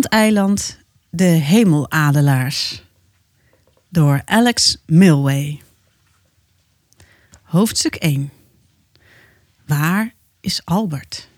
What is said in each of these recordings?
Eland, de hemeladelaars. Door Alex Milway. Hoofdstuk 1. Waar is Albert?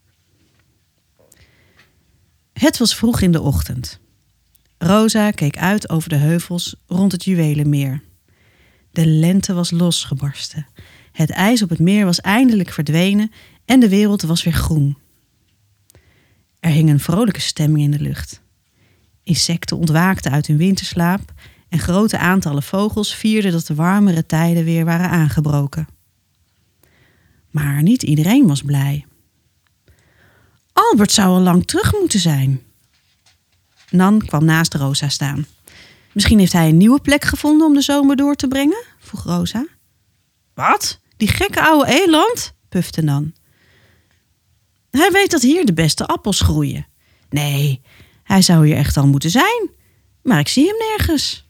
Het was vroeg in de ochtend. Rosa keek uit over de heuvels rond het Juwelenmeer. De lente was losgebarsten. Het ijs op het meer was eindelijk verdwenen en de wereld was weer groen. Er hing een vrolijke stemming in de lucht. Insecten ontwaakten uit hun winterslaap en grote aantallen vogels vierden dat de warmere tijden weer waren aangebroken. Maar niet iedereen was blij. Albert zou al lang terug moeten zijn. Nan kwam naast Rosa staan. Misschien heeft hij een nieuwe plek gevonden om de zomer door te brengen? Vroeg Rosa. Wat? Die gekke oude eland? Pufte Nan. Hij weet dat hier de beste appels groeien. Nee, hij zou hier echt al moeten zijn. Maar ik zie hem nergens.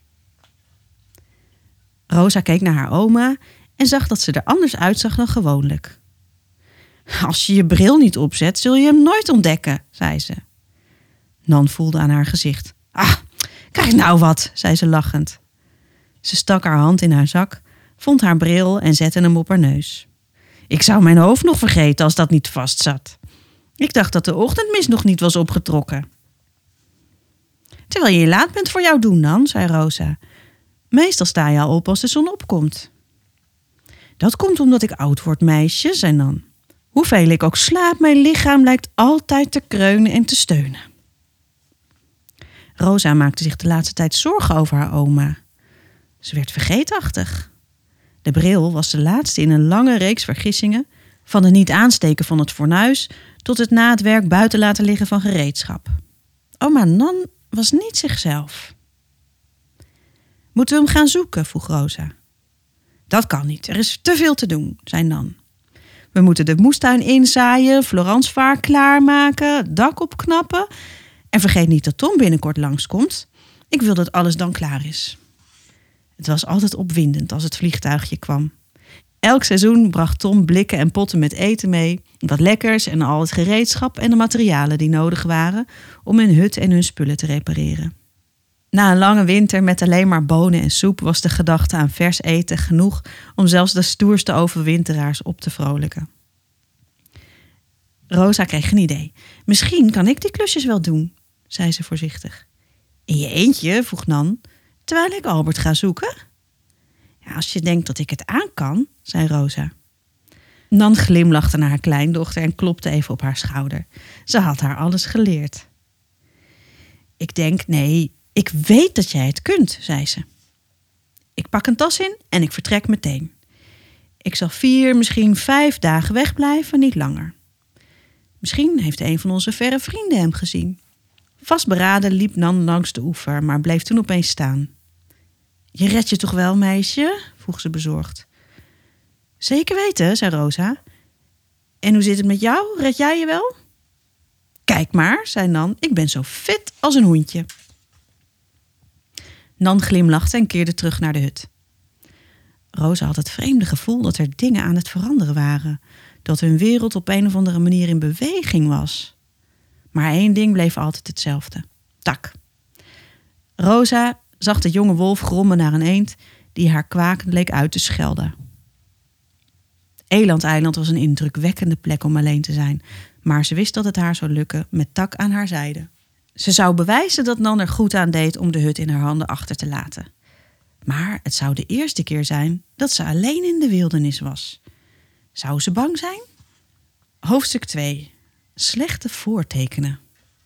Rosa keek naar haar oma en zag dat ze er anders uitzag dan gewoonlijk. Als je je bril niet opzet, zul je hem nooit ontdekken, zei ze. Nan voelde aan haar gezicht. Ah, krijg nou wat, zei ze lachend. Ze stak haar hand in haar zak, vond haar bril en zette hem op haar neus. Ik zou mijn hoofd nog vergeten als dat niet vast zat. Ik dacht dat de ochtendmist nog niet was opgetrokken. Terwijl je laat bent voor jouw doen, Nan, zei Rosa. Meestal sta je al op als de zon opkomt. Dat komt omdat ik oud word, meisje, zei Nan. Hoeveel ik ook slaap, mijn lichaam lijkt altijd te kreunen en te steunen. Rosa maakte zich de laatste tijd zorgen over haar oma. Ze werd vergeetachtig. De bril was de laatste in een lange reeks vergissingen, van het niet aansteken van het fornuis tot het na het werk buiten laten liggen van gereedschap. Oma Nan was niet zichzelf. Moeten we hem gaan zoeken? Vroeg Rosa. Dat kan niet, er is te veel te doen, zei Nan. We moeten de moestuin inzaaien, Florence-vaar klaarmaken, het dak opknappen. En vergeet niet dat Tom binnenkort langskomt. Ik wil dat alles dan klaar is. Het was altijd opwindend als het vliegtuigje kwam. Elk seizoen bracht Tom blikken en potten met eten mee, wat lekkers en al het gereedschap en de materialen die nodig waren om hun hut en hun spullen te repareren. Na een lange winter met alleen maar bonen en soep was de gedachte aan vers eten genoeg om zelfs de stoerste overwinteraars op te vrolijken. Rosa kreeg een idee. Misschien kan ik die klusjes wel doen, zei ze voorzichtig. In je eentje? Vroeg Nan, terwijl ik Albert ga zoeken. Ja, als je denkt dat ik het aan kan, zei Rosa. Nan glimlachte naar haar kleindochter en klopte even op haar schouder. Ze had haar alles geleerd. Ik weet dat jij het kunt, zei ze. Ik pak een tas in en ik vertrek meteen. Ik zal 4, misschien 5 dagen wegblijven, niet langer. Misschien heeft een van onze verre vrienden hem gezien. Vastberaden liep Nan langs de oever, maar bleef toen opeens staan. Je redt je toch wel, meisje? Vroeg ze bezorgd. Zeker weten, zei Rosa. En hoe zit het met jou? Red jij je wel? Kijk maar, zei Nan, ik ben zo fit als een hoentje. Nan glimlachte en keerde terug naar de hut. Rosa had het vreemde gevoel dat er dingen aan het veranderen waren. Dat hun wereld op een of andere manier in beweging was. Maar één ding bleef altijd hetzelfde. Tak. Rosa zag de jonge wolf grommen naar een eend die haar kwakend leek uit te schelden. Eland-eiland was een indrukwekkende plek om alleen te zijn, maar ze wist dat het haar zou lukken met Tak aan haar zijde. Ze zou bewijzen dat Nan er goed aan deed om de hut in haar handen achter te laten. Maar het zou de eerste keer zijn dat ze alleen in de wildernis was. Zou ze bang zijn? Hoofdstuk 2. Slechte voortekenen.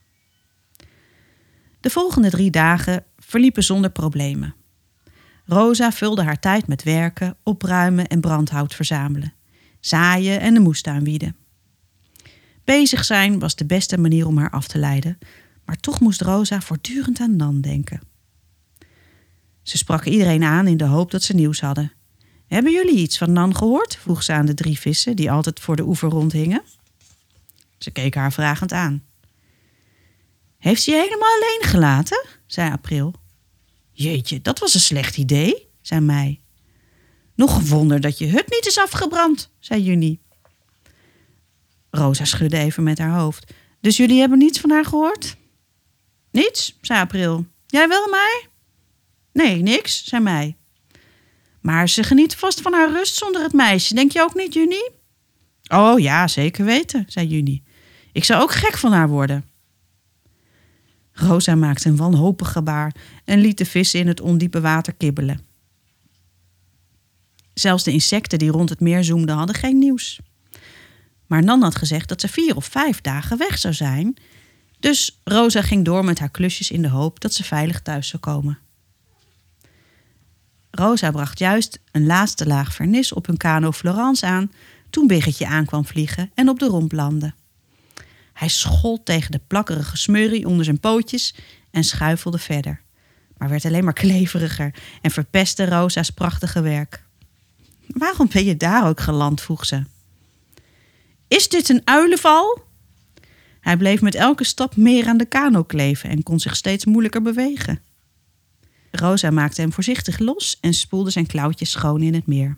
De volgende 3 dagen verliepen zonder problemen. Rosa vulde haar tijd met werken, opruimen en brandhout verzamelen. Zaaien en de moestuin wieden. Bezig zijn was de beste manier om haar af te leiden, maar toch moest Rosa voortdurend aan Nan denken. Ze sprak iedereen aan in de hoop dat ze nieuws hadden. Hebben jullie iets van Nan gehoord? Vroeg ze aan de 3 vissen die altijd voor de oever rondhingen. Ze keken haar vragend aan. Heeft ze je helemaal alleen gelaten? Zei April. Jeetje, dat was een slecht idee, zei Mei. Nog een wonder dat je hut niet is afgebrand, zei Juni. Rosa schudde even met haar hoofd. Dus jullie hebben niets van haar gehoord? Niets, zei April. Jij wel, Mei? Nee, niks, zei Mei. Maar ze geniet vast van haar rust zonder het meisje. Denk je ook niet, Juni? Oh ja, zeker weten, zei Juni. Ik zou ook gek van haar worden. Rosa maakte een wanhopig gebaar en liet de vissen in het ondiepe water kibbelen. Zelfs de insecten die rond het meer zoemden hadden geen nieuws. Maar Nan had gezegd dat ze 4 of 5 dagen weg zou zijn. Dus Rosa ging door met haar klusjes in de hoop dat ze veilig thuis zou komen. Rosa bracht juist een laatste laag vernis op hun kano Florence aan toen Biggetje aankwam vliegen en op de romp landde. Hij schold tegen de plakkerige smurrie onder zijn pootjes en schuifelde verder. Maar werd alleen maar kleveriger en verpestte Rosa's prachtige werk. Waarom ben je daar ook geland, vroeg ze. Is dit een uilenval? Hij bleef met elke stap meer aan de kano kleven en kon zich steeds moeilijker bewegen. Rosa maakte hem voorzichtig los en spoelde zijn klauwtjes schoon in het meer.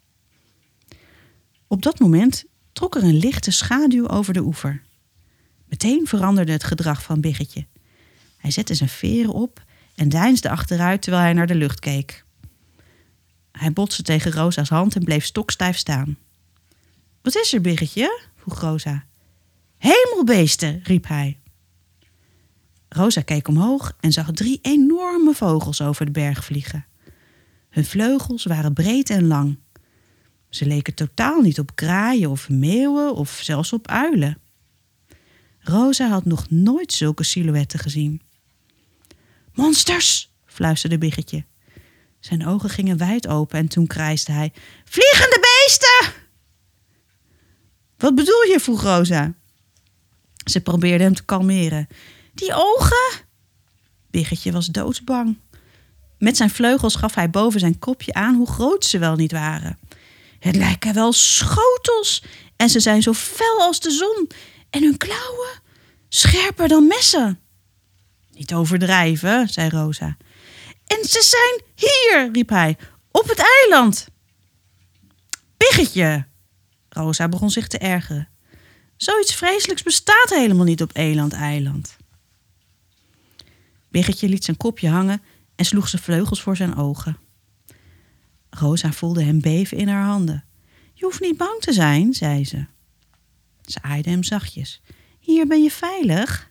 Op dat moment trok er een lichte schaduw over de oever. Meteen veranderde het gedrag van Biggetje. Hij zette zijn veren op en deinsde achteruit terwijl hij naar de lucht keek. Hij botste tegen Rosa's hand en bleef stokstijf staan. Wat is er, Biggetje? vroeg Rosa. Hemelbeesten, riep hij. Rosa keek omhoog en zag 3 enorme vogels over de berg vliegen. Hun vleugels waren breed en lang. Ze leken totaal niet op kraaien of meeuwen of zelfs op uilen. Rosa had nog nooit zulke silhouetten gezien. Monsters, fluisterde Biggetje. Zijn ogen gingen wijd open en toen krijste hij. Vliegende beesten! Wat bedoel je, vroeg Rosa. Ze probeerde hem te kalmeren. Die ogen? Biggetje was doodsbang. Met zijn vleugels gaf hij boven zijn kopje aan hoe groot ze wel niet waren. Het lijken wel schotels en ze zijn zo fel als de zon. En hun klauwen scherper dan messen. Niet overdrijven, zei Rosa. En ze zijn hier, riep hij, op het eiland. Biggetje! Rosa begon zich te ergeren. Zoiets vreselijks bestaat helemaal niet op Eland-eiland. Biggetje liet zijn kopje hangen en sloeg zijn vleugels voor zijn ogen. Rosa voelde hem beven in haar handen. Je hoeft niet bang te zijn, zei ze. Ze aaide hem zachtjes. Hier ben je veilig.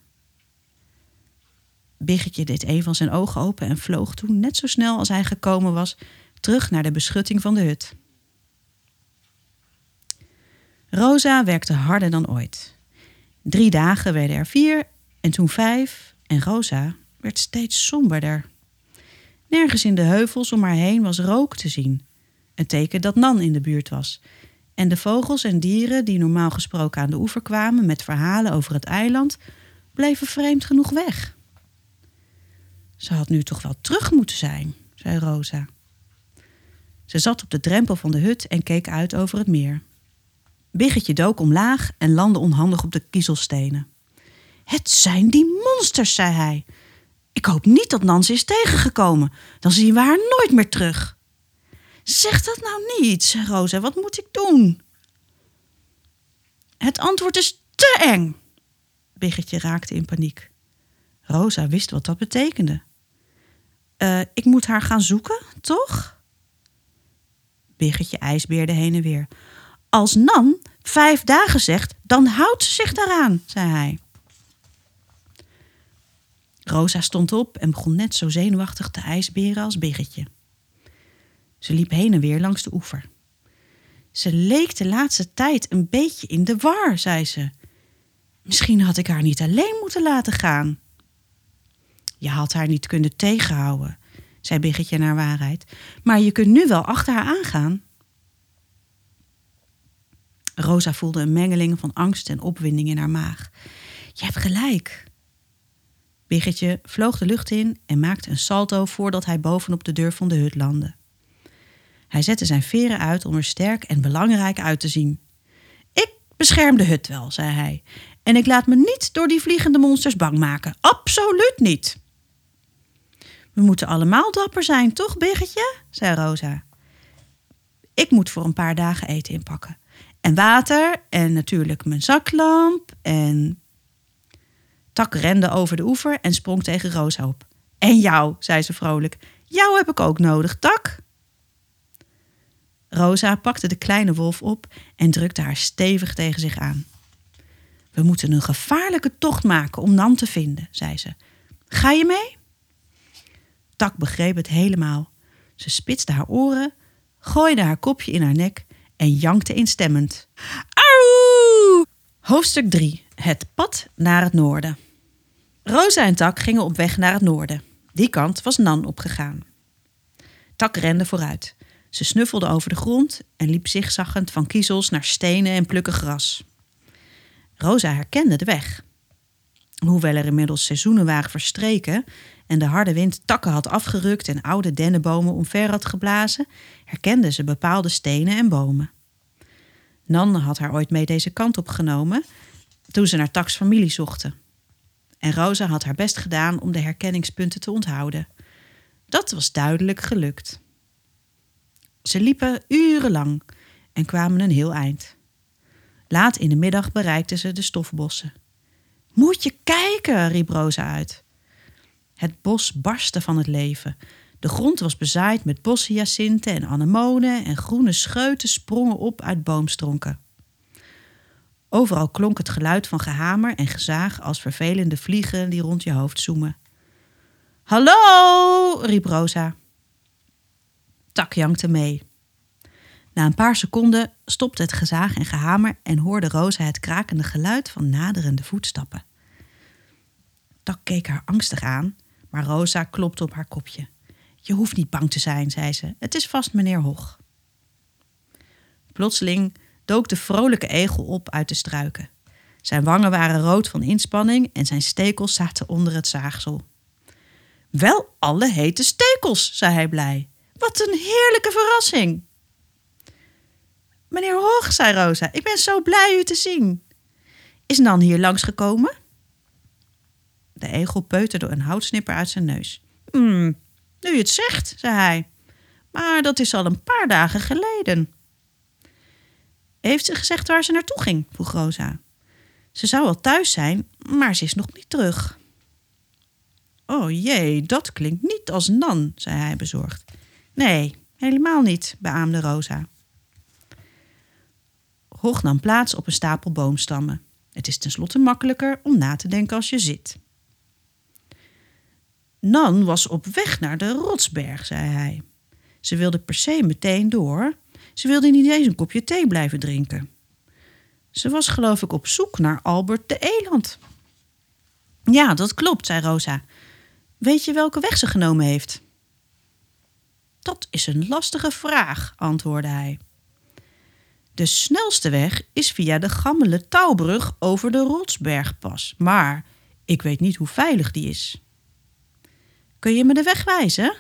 Biggetje deed een van zijn ogen open en vloog toen, net zo snel als hij gekomen was, terug naar de beschutting van de hut. Rosa werkte harder dan ooit. 3 dagen werden er 4 en toen 5 en Rosa werd steeds somberder. Nergens in de heuvels om haar heen was rook te zien. Een teken dat Nan in de buurt was. En de vogels en dieren die normaal gesproken aan de oever kwamen met verhalen over het eiland, bleven vreemd genoeg weg. Ze had nu toch wel terug moeten zijn, zei Rosa. Ze zat op de drempel van de hut en keek uit over het meer. Biggetje dook omlaag en landde onhandig op de kiezelstenen. Het zijn die monsters, zei hij. Ik hoop niet dat Nan ze is tegengekomen. Dan zien we haar nooit meer terug. Zeg dat nou niet, zei Rosa. Wat moet ik doen? Het antwoord is te eng. Biggetje raakte in paniek. Rosa wist wat dat betekende. Ik moet haar gaan zoeken, toch? Biggetje ijsbeerde heen en weer. Als Nan 5 dagen zegt, dan houdt ze zich daaraan, zei hij. Rosa stond op en begon net zo zenuwachtig te ijsberen als Biggetje. Ze liep heen en weer langs de oever. Ze leek de laatste tijd een beetje in de war, zei ze. Misschien had ik haar niet alleen moeten laten gaan. Je had haar niet kunnen tegenhouden, zei Biggetje naar waarheid. Maar je kunt nu wel achter haar aangaan. Rosa voelde een mengeling van angst en opwinding in haar maag. Je hebt gelijk. Biggetje vloog de lucht in en maakte een salto voordat hij bovenop de deur van de hut landde. Hij zette zijn veren uit om er sterk en belangrijk uit te zien. Ik bescherm de hut wel, zei hij. En ik laat me niet door die vliegende monsters bang maken. Absoluut niet. We moeten allemaal dapper zijn, toch, Biggetje? Zei Rosa. Ik moet voor een paar dagen eten inpakken. En water en natuurlijk mijn zaklamp en... Tak rende over de oever en sprong tegen Rosa op. En jou, zei ze vrolijk. Jou heb ik ook nodig, Tak. Rosa pakte de kleine wolf op en drukte haar stevig tegen zich aan. We moeten een gevaarlijke tocht maken om Nan te vinden, zei ze. Ga je mee? Tak begreep het helemaal. Ze spitste haar oren, gooide haar kopje in haar nek en jankte instemmend. Auw! Hoofdstuk 3. Het pad naar het noorden. Rosa en Tak gingen op weg naar het noorden. Die kant was Nan opgegaan. Tak rende vooruit. Ze snuffelde over de grond en liep zigzaggend van kiezels naar stenen en plukken gras. Rosa herkende de weg. Hoewel er inmiddels seizoenen waren verstreken en de harde wind takken had afgerukt en oude dennenbomen omver had geblazen, herkende ze bepaalde stenen en bomen. Nan had haar ooit mee deze kant op genomen toen ze naar Taks familie zochten. En Rosa had haar best gedaan om de herkenningspunten te onthouden. Dat was duidelijk gelukt. Ze liepen urenlang en kwamen een heel eind. Laat in de middag bereikten ze de stofbossen. Moet je kijken, riep Rosa uit. Het bos barstte van het leven. De grond was bezaaid met bossenhyacinten en anemonen en groene scheuten sprongen op uit boomstronken. Overal klonk het geluid van gehamer en gezaag als vervelende vliegen die rond je hoofd zoemen. Hallo, riep Rosa. Tak jankte mee. Na een paar seconden stopte het gezaag en gehamer en hoorde Rosa het krakende geluid van naderende voetstappen. Tak keek haar angstig aan, maar Rosa klopte op haar kopje. Je hoeft niet bang te zijn, zei ze. Het is vast meneer Hog. Plotseling dook de vrolijke egel op uit de struiken. Zijn wangen waren rood van inspanning en zijn stekels zaten onder het zaagsel. Wel alle hete stekels, zei hij blij. Wat een heerlijke verrassing. Meneer Hog, zei Rosa, ik ben zo blij u te zien. Is Nan hier langsgekomen? De egel peuterde een houtsnipper uit zijn neus. Nu je het zegt, zei hij. Maar dat is al een paar dagen geleden. Heeft ze gezegd waar ze naartoe ging? Vroeg Rosa. Ze zou al thuis zijn, maar ze is nog niet terug. Oh jee, dat klinkt niet als Nan, zei hij bezorgd. Nee, helemaal niet, beaamde Rosa. Hog nam plaats op een stapel boomstammen. Het is tenslotte makkelijker om na te denken als je zit. Nan was op weg naar de rotsberg, zei hij. Ze wilde per se meteen door. Ze wilde niet eens een kopje thee blijven drinken. Ze was geloof ik op zoek naar Albert de eland. Ja, dat klopt, zei Rosa. Weet je welke weg ze genomen heeft? Dat is een lastige vraag, antwoordde hij. De snelste weg is via de gammele touwbrug over de Rotsbergpas, maar ik weet niet hoe veilig die is. Kun je me de weg wijzen?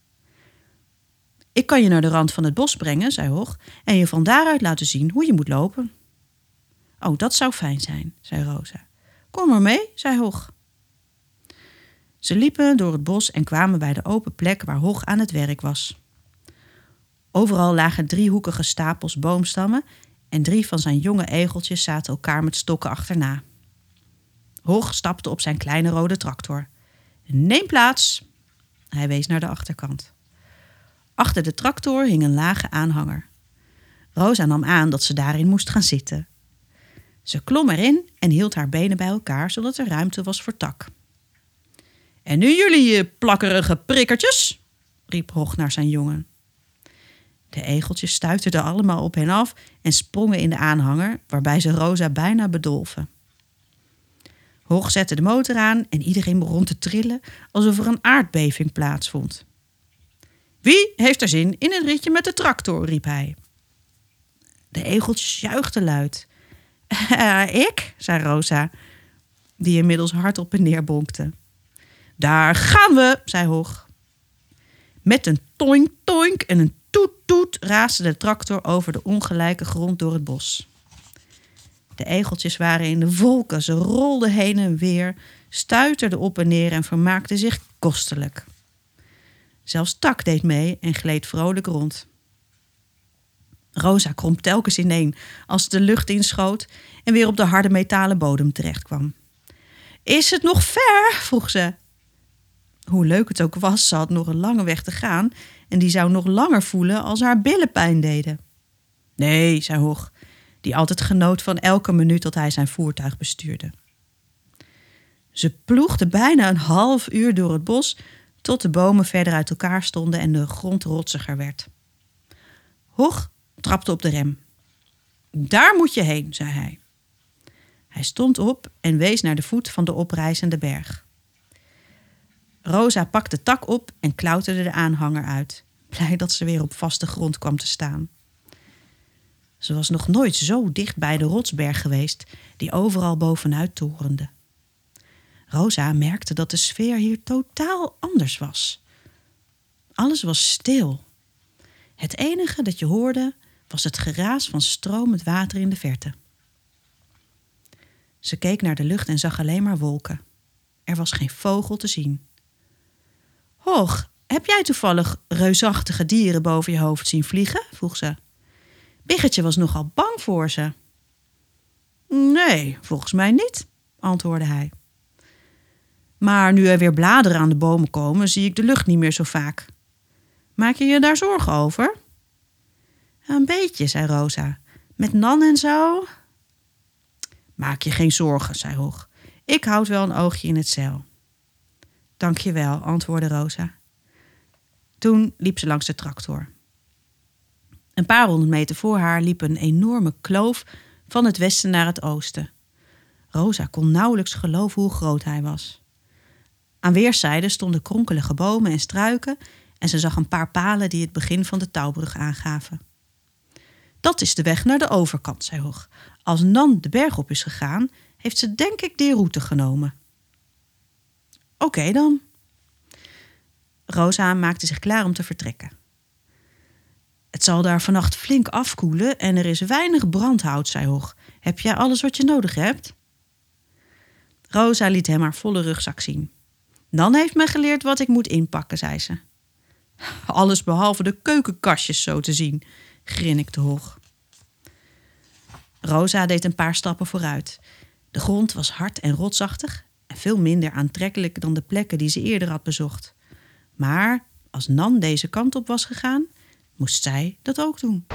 Ik kan je naar de rand van het bos brengen, zei Hog, en je van daaruit laten zien hoe je moet lopen. Oh, dat zou fijn zijn, zei Rosa. Kom maar mee, zei Hog. Ze liepen door het bos en kwamen bij de open plek waar Hog aan het werk was. Overal lagen driehoekige stapels boomstammen en 3 van zijn jonge egeltjes zaten elkaar met stokken achterna. Hog stapte op zijn kleine rode tractor. Neem plaats! Hij wees naar de achterkant. Achter de tractor hing een lage aanhanger. Rosa nam aan dat ze daarin moest gaan zitten. Ze klom erin en hield haar benen bij elkaar, zodat er ruimte was voor Tak. En nu jullie, plakkerige prikkertjes, riep Hog naar zijn jongen. De egeltjes stuiterden allemaal op hen af en sprongen in de aanhanger, waarbij ze Rosa bijna bedolven. Hog zette de motor aan en iedereen begon te trillen alsof er een aardbeving plaatsvond. Wie heeft er zin in een ritje met de tractor, riep hij. De egeltjes juichten luid. Ik, zei Rosa, die inmiddels hard op en neer bonkte. Daar gaan we, zei Hog. Met een toink toink en een toet toet raasde de tractor over de ongelijke grond door het bos. De egeltjes waren in de wolken, ze rolden heen en weer, stuiterden op en neer en vermaakten zich kostelijk. Zelfs Tak deed mee en gleed vrolijk rond. Rosa kromp telkens ineen als ze de lucht inschoot en weer op de harde metalen bodem terechtkwam. Is het nog ver? Vroeg ze. Hoe leuk het ook was, ze had nog een lange weg te gaan en die zou nog langer voelen als haar billen pijn deden. Nee, zei Hog, die altijd genoot van elke minuut dat hij zijn voertuig bestuurde. Ze ploegde bijna een half uur door het bos tot de bomen verder uit elkaar stonden en de grond rotsiger werd. Hog trapte op de rem. Daar moet je heen, zei hij. Hij stond op en wees naar de voet van de oprijzende berg. Rosa pakte de tak op en klauterde de aanhanger uit, blij dat ze weer op vaste grond kwam te staan. Ze was nog nooit zo dicht bij de rotsberg geweest, die overal bovenuit torende. Rosa merkte dat de sfeer hier totaal anders was. Alles was stil. Het enige dat je hoorde was het geraas van stromend water in de verte. Ze keek naar de lucht en zag alleen maar wolken. Er was geen vogel te zien. Hog, heb jij toevallig reusachtige dieren boven je hoofd zien vliegen? Vroeg ze. Biggetje was nogal bang voor ze. Nee, volgens mij niet, antwoordde hij. Maar nu er weer bladeren aan de bomen komen, zie ik de lucht niet meer zo vaak. Maak je je daar zorgen over? Een beetje, zei Rosa. Met Nan en zo? Maak je geen zorgen, zei Hog. Ik houd wel een oogje in het zeil. Dank je wel, antwoordde Rosa. Toen liep ze langs de tractor. Een paar 100 meter voor haar liep een enorme kloof van het westen naar het oosten. Rosa kon nauwelijks geloven hoe groot hij was. Aan weerszijden stonden kronkelige bomen en struiken en ze zag een paar palen die het begin van de touwbrug aangaven. Dat is de weg naar de overkant, zei Hog. Als Nan de berg op is gegaan, heeft ze denk ik die route genomen. Oké dan. Rosa maakte zich klaar om te vertrekken. Het zal daar vannacht flink afkoelen en er is weinig brandhout, zei Hog. Heb jij alles wat je nodig hebt? Rosa liet hem haar volle rugzak zien. Nan heeft me geleerd wat ik moet inpakken, zei ze. Alles behalve de keukenkastjes zo te zien, grinnikte Hog. Rosa deed een paar stappen vooruit. De grond was hard en rotsachtig en veel minder aantrekkelijk dan de plekken die ze eerder had bezocht. Maar als Nan deze kant op was gegaan, moest zij dat ook doen.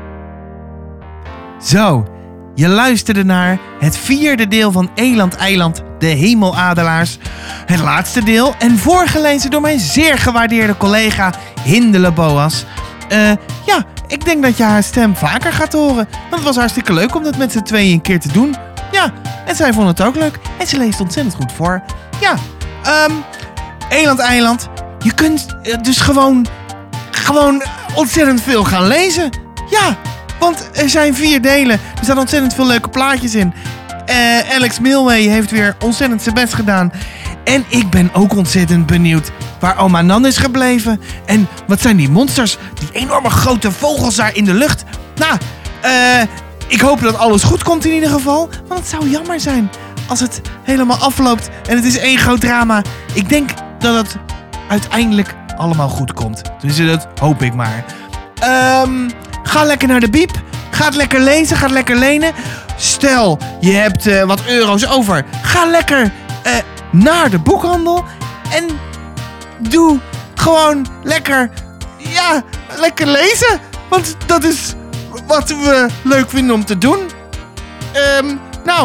Zo, je luisterde naar het 4e deel van Eland Eiland, de Hemeladelaars. Het laatste deel en voorgelezen door mijn zeer gewaardeerde collega Hindele Boas. Ik denk dat je haar stem vaker gaat horen. Want het was hartstikke leuk om dat met z'n tweeën een keer te doen. Ja, en zij vond het ook leuk. En ze leest ontzettend goed voor. Ja, Eland Eiland. Je kunt dus gewoon ontzettend veel gaan lezen. Ja, want er zijn 4 delen. Er staan ontzettend veel leuke plaatjes in. Alex Milway heeft weer ontzettend zijn best gedaan. En ik ben ook ontzettend benieuwd waar oma Nan is gebleven. En wat zijn die monsters? Die enorme grote vogels daar in de lucht. Nou, ik hoop dat alles goed komt in ieder geval. Want het zou jammer zijn als het helemaal afloopt en het is één groot drama. Ik denk dat het uiteindelijk allemaal goed komt. Dus dat hoop ik maar. Ga lekker naar de biep. Ga het lekker lezen. Ga het lekker lenen. Stel, je hebt wat euro's over. Ga lekker naar de boekhandel. En doe gewoon lekker lezen. Want dat is wat we leuk vinden om te doen.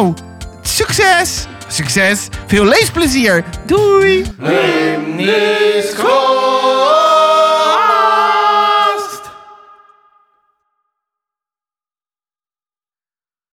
Succes. Veel leesplezier. Doei.